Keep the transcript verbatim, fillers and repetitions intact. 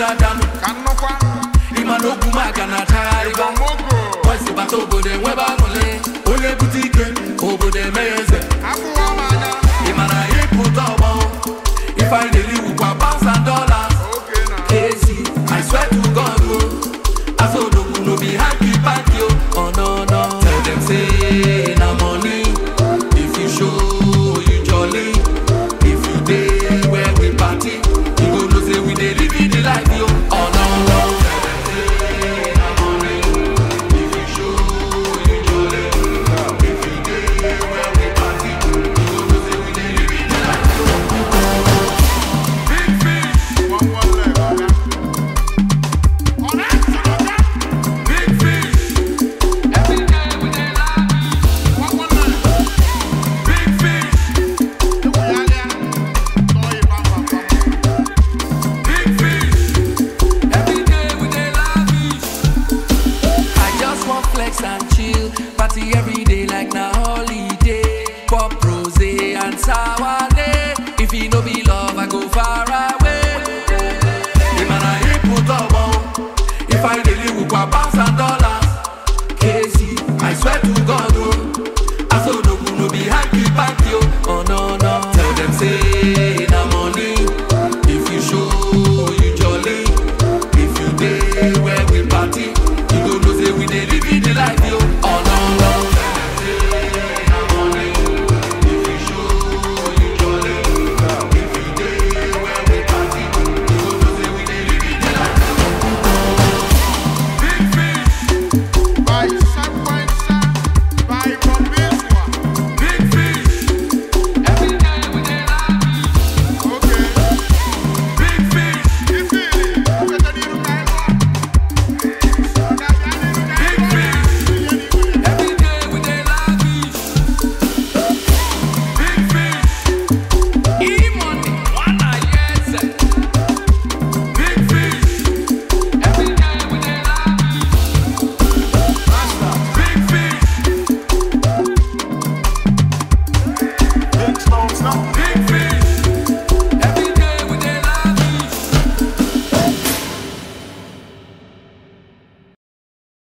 na danu. Imano kuma kana tariga. Boys the battle go de weba mole. Ole boutique, obo de meze. Imana he put up. If I dey live with pounds and dollars. K C, I swear to God, oh. I saw no no be happy back yo. Oh no no. Tell them say na money. If you show you jolly. If you dey where we party, you go know say we dey live the life yo. Oh no no. And chill, party every day like na holiday. Pop rose and sour day. If you no be